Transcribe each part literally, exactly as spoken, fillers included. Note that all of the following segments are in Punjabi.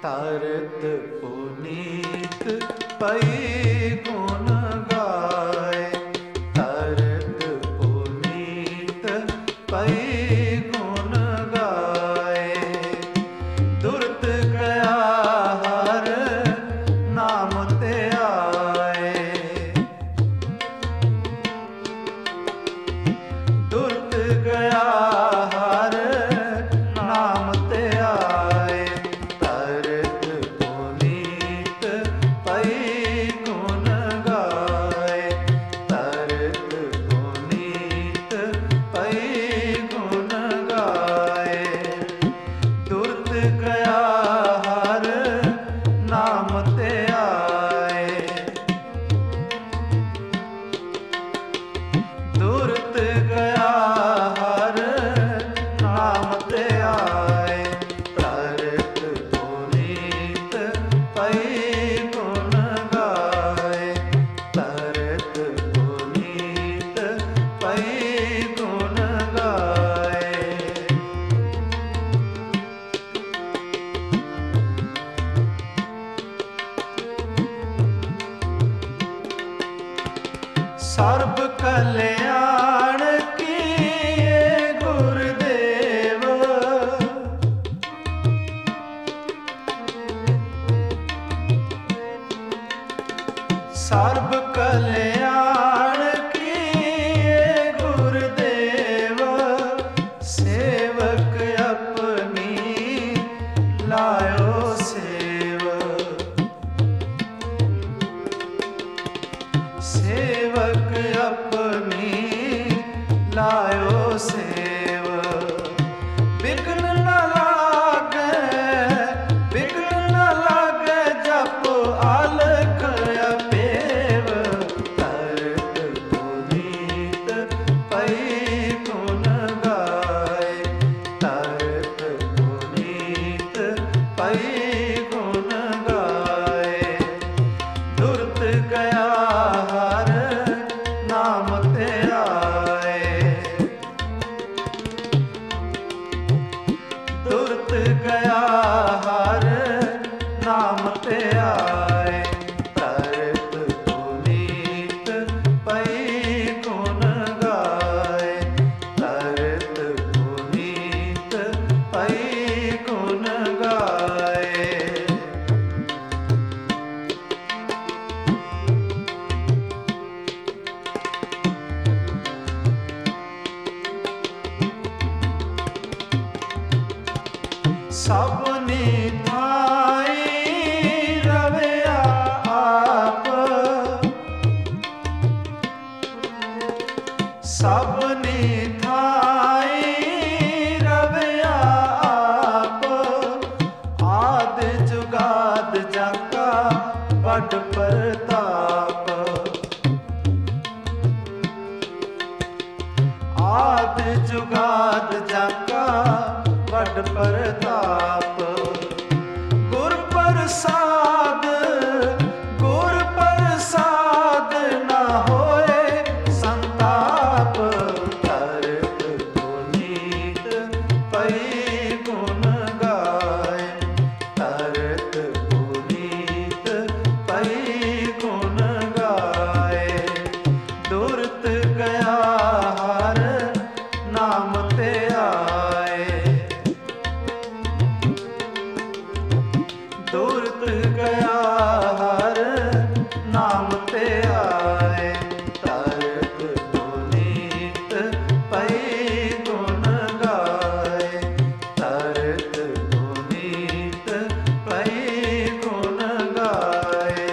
ਤਰਤ ਪੁਨੀਤ ਪਈ ਗੁਣ ਗਾਏ, ਤਰਤ ਪੁਨੀਤ ਪਈ ਗੁਣ ਗਾਏ। ਦੁਰਤ ਗਿਆ ਹਰ ਨਾਮ ਤੇ ਆਏ, ਦੁਰਤ ਗਿਆ ਹਰ ਨਾਮ ਤੇ ਆਏ। ਤਰਤ ਪੁਨੀਤ ਪਈ ਗੁਣ ਗਾਏ, ਤਰਤ ਪੁਨੀਤ ਪਈ ਗੁਣ ਗਾਏ। ਦੁਰਤ ਗਿਆ ਹਰ ਨਾਮ ਤੇ ਆਏ, ਦੁਰਤ ਗਿਆ ਹਰ ਨਾਮ ਤੇ ਆਏ। ਤਰਤ ਪੁਨੀਤ ਪਈ ਗੁਣ ਗਾਏ, ਤਰਤ ਪੁਨੀਤ ਪਈ ਗੁਣ ਗਾਏ। ਸਰਬ ਕਲਿਆਣ ਕੀਏ ਗੁਰਦੇਵ, ਸਰਬ ਕਲਿਆਣ ਕੀਏ ਗੁਰਦੇਵ। ਸੇਵਕ ਆਪਣੀ ਲਾਇਓ ਸੇਵ, ਸੇਵਕ ਆਪਣੀ ਲਾਇਓ ਸੇਵ। ਬਿਘਨ ਨ ਲਾਗੈ, ਬਿਘਨ ਨ ਲਾਗੈ ਜਪ ਆਲਖ ਅਪੇਵ। ਤਰਤ ਪੁਨੀਤ ਪਈ ਗੁਣ ਗਾਏ, ਤਰਤ ਪੁਨੀਤ ਪਈ ਗੁਣ ਗਾਏ। ਦੁਰਤ ਗਿਆ ਹਰ ਨਾਮ ਤੇ ਆਏ, ਦੁਰਤ ਗਿਆ ਹਰ ਨਾਮ ਤੇ ਆਏ। ਤਰਤ ਪੁਨੀਤ ਪਈ ਗੁਣ ਗਾਏ, ਤਰਤ ਪੁਨੀਤ ਪਈ ਗੁਣ ਗਾਏ। ਸਭਨੀ ਥਾਈ ਰਵਿਆ ਆਪ, ਸਭਨੀ ਥਾਈ ਰਵਿਆ ਆਪ। ਆਦ ਜੁਗਾਦ ਜਾਕਾ ਵੱਡ ਪ੍ਰਤਾਪ, ਆਦ ਜੁਗਾਦ ਜਾਕਾ ਵੱਡ ਪ੍ਰਤਾਪ। ਗੁਰ ਪ੍ਰਸਾਦ, ਗੁਰ ਪ੍ਰਸਾਦ ਨਾ ਹੋਏ ਸੰਤਾਪ। ਤਰਤ ਪੁਨੀਤ ਪਈ ਗੁਣ ਗਾਏ, ਤਰਤ ਪੁਨੀਤ ਪਈ ਗੁਣ ਗਾਏ। ਦੁਰਤ ਗਿਆ ਹਰ ਨਾਮ ਤੇ ਆਏ, ਦੁਰਤ ਗਿਆ ਹਰ ਨਾਮ ਤੇ ਆਏ। ਤਰਤ ਪੁਨੀਤ ਪਈ ਗੁਣ ਗਾਏ, ਤਰਤ ਪੁਨੀਤ ਪਈ ਗੁਣ ਗਾਏ।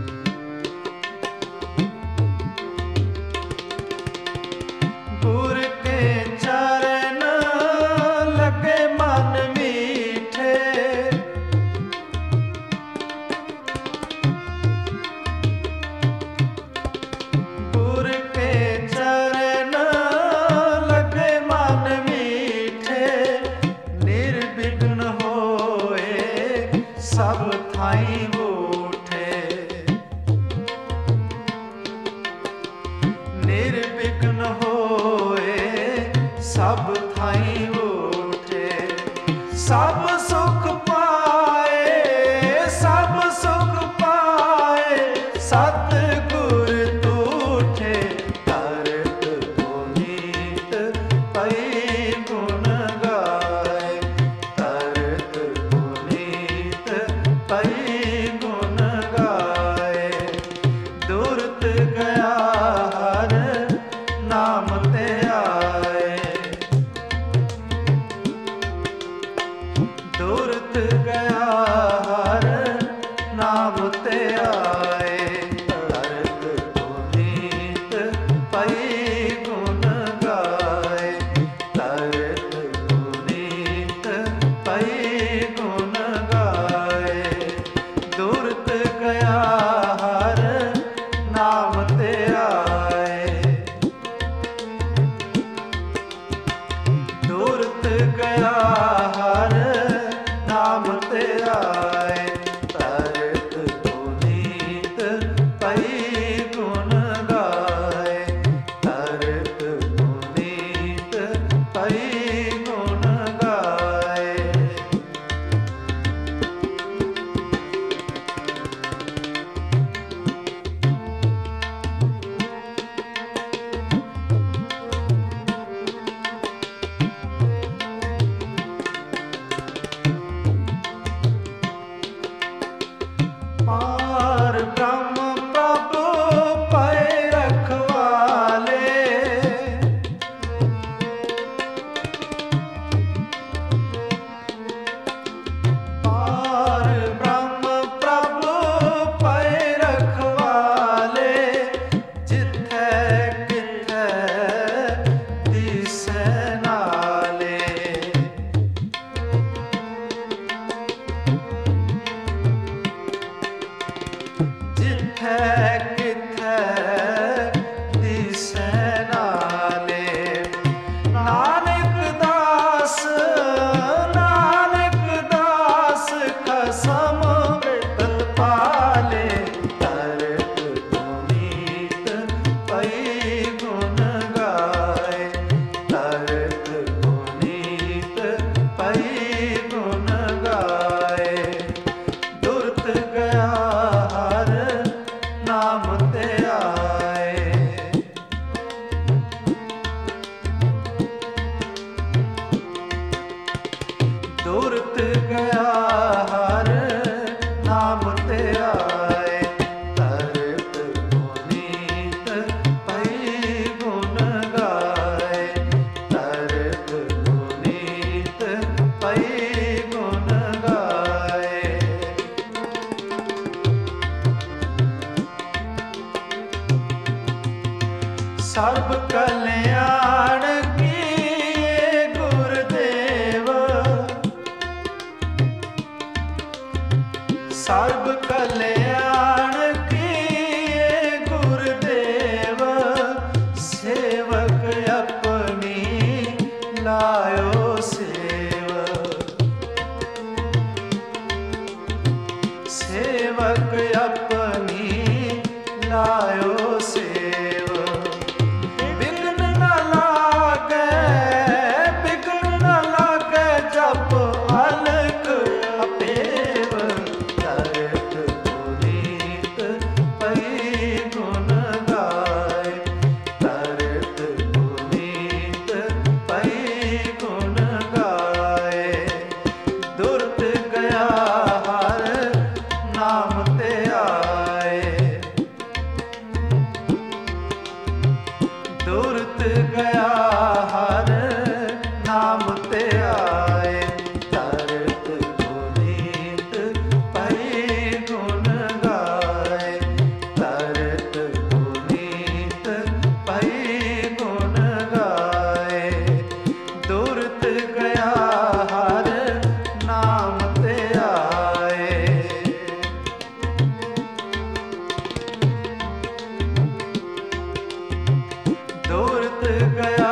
ਗੁਰ ਸਭ ਥਾਈਂ ਉਠੇ, ਸਭ ਸੁਖ ਪਾਏ, ਸਭ ਸੁਖ ਪਾਏ, ਸਤਿਗੁਰ ਤੂਠੇ। ਤਰਤ ਪੁਨੀਤ ਪਈ ਗੁਣ ਗਾਏ, ਤਰਤ ਪੁਨੀਤ ਪਈ ਗੁਣ ਗਾਏ। ਦੁਰਤ ਗਿਆ ਹਰ ਨਾਮ ਤੇ ਆਏ, ਦੁਰਤ ਗਿਆ ਹਰ ਨਾਮ ਤੇ ਆਏ। ਤਰਤ ਪੁਨੀਤ ਪਈ ਗੁਣ ਗਾਏ, ਤਰਤ ਪੁਨੀਤ ਪਈ ਗੁਣ ਗਾਏ। ਦੁਰਤ ਗਿਆ ਹਰ ਨਾਮ ਤੇ ਆਏ, ਦੁਰਤ ਗਿਆ ਹਰ ਨਾਮ ਤੇ ਆਏ। ਤਰਤ ਪੁਨੀਤ ਪਈ ਗੁਣ ਗਾਏ, ਤਰਤ ਪੁਨੀਤ ਪਈ ਗੁਣ ਗਾਏ। ਪਾਰ ਬ੍ਰਹਮ ਪ੍ਰਭ ਪਏ ਰਖਵਾਲੇ, ਪਾਰ ਬ੍ਰਹਮ ਪ੍ਰਭ ਪਏ ਰਖਵਾਲੇ। ਜਿੱਥੈ ਕਿਥੈ ਦਿਸੈ ਨਾਲੇ, ਜਿੱਥੈ ਕਿਥੈ ਦਿਸੈ ਨਾਲੇ। ਨਾਨਕ ਦਾਸ, ਨਾਨਕ ਦਾਸ ਖਸਮ ਤਤ ਪਾਲੇ। ਤਰਤ ਪੁਨੀਤ ਪਈ ਗੁਣ ਗਾਏ, ਤਰਤ ਪੁਨੀਤ ਪਈ ਗੁਣ ਗਾਏ। ਦੁਰਤ ਗਿਆ ਹਰ ਨਾਮ ਤੇ ਆਏ, ਦੁਰਤ ਗਿਆ ਹਰ ਨਾਮ ਤੇ ਆਏ। ਤਰਤ ਪੁਨੀਤ ਪਈ ਗੁਣ ਗਾਏ, ਤਰਤ ਪੁਨੀਤ ਪਈ ਗੁਣ ਗਾਏ। ਸਰਬ ਕਲਿਆਣ ਕੀਏ ਗੁਰਦੇਵ, ਸਰਬ ਕਲਿਆਣ ਕੀਏ ਗੁਰਦੇਵ। ਸੇਵਕ ਆਪਣੀ ਲਾਇਓ ਸੇਵ, ਸੇਵਕ ਆਪਣੀ ਲਾਇਓ ਸੇਵ। ਬਿਘਨ ਨਾ ਲਾਗੈ, ਬਿਘਨ ਨਾ ਲਾਗੈ ਜਪ ਅਲਖ ਅਪੇਵ। ਤਰਤ ਪੁਨੀਤ ਪਈ ਗੁਣ ਗਾਏ, ਤਰਤ ਪੁਨੀਤ ਪਈ ਗੁਣ ਗਾਏ। ਦੁਰਤ ਗਿਆ ਹਰ ਨਾਮ ਤੇ ਆਏ, ਦੁਰਤ ਗਿਆ ਹਰ ਨਾਮ ਤੇ ਆਏ। ਤਰਤ ਪੁਨੀਤ ਪਈ ਗੁਣ ਗਾਏ, ਤਰਤ ਪੁਨੀਤ ਪਈ ਗੁਣ ਗਾਏ। ਦੁਰਤ ਗਿਆ ਹਰ ਨਾਮ ਤੇ ਆਏ, ਦੁਰਤ ਗਿਆ